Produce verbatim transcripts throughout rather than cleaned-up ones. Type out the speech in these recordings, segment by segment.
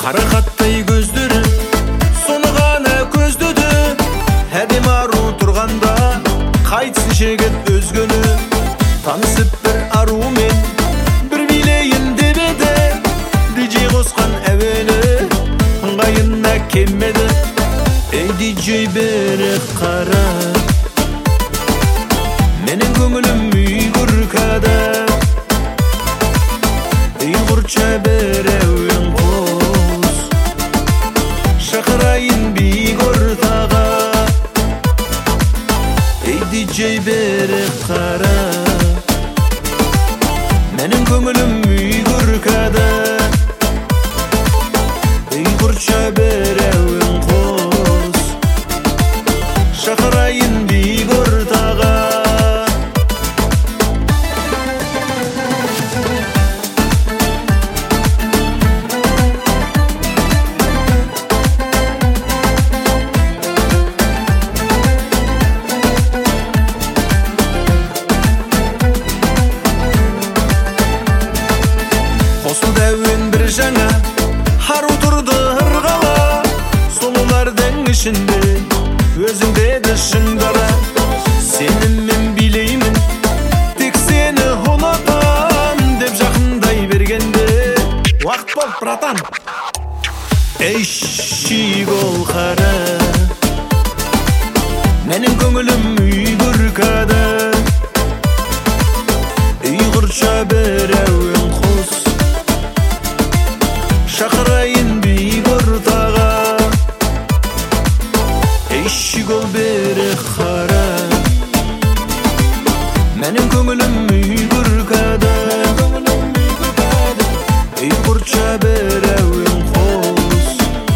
Қарақаттай көздері соны ғана көздеді. Әдем ару тұрғанда қайтсын жігіт өзгені. Танысып бір арумен бір билейін деп еді. Диджей қосқан әуені ыңғайына келмеді. Ей диджей бері қара, менің көңілім үй күркада. Үй құрча бір әуен қос, шақырайын биік ортаға. Ей диджей бері қара, менің көңілім үй күркада. Үй құрча бір әуен қос, шақырайын биік ортаға. Қосылды әуен бір жаңа, ару тұрды ырғала. Сұлулардың ішінде өзің деді шыңдара. Сеніммен билеймін, тек сені ұнатам деп жақындай бергенде уақыт бол, братан. Ей шигол қара, менің көңілім үй күркада. Үй құрча бір әуен қос, шақырайын биік ортаға. Ей шигол бері қара, менің көңілім үй күркада. Үй құрча бір әуен қос,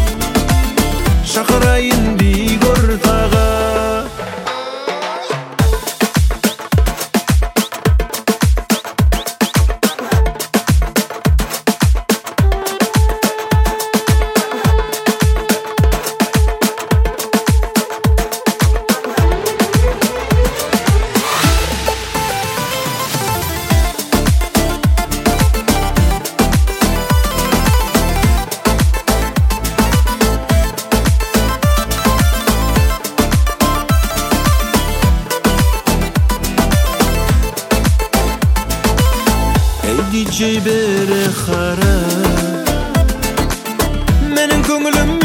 шақырайын биік ортаға. Диджей бері қара, менің көңілім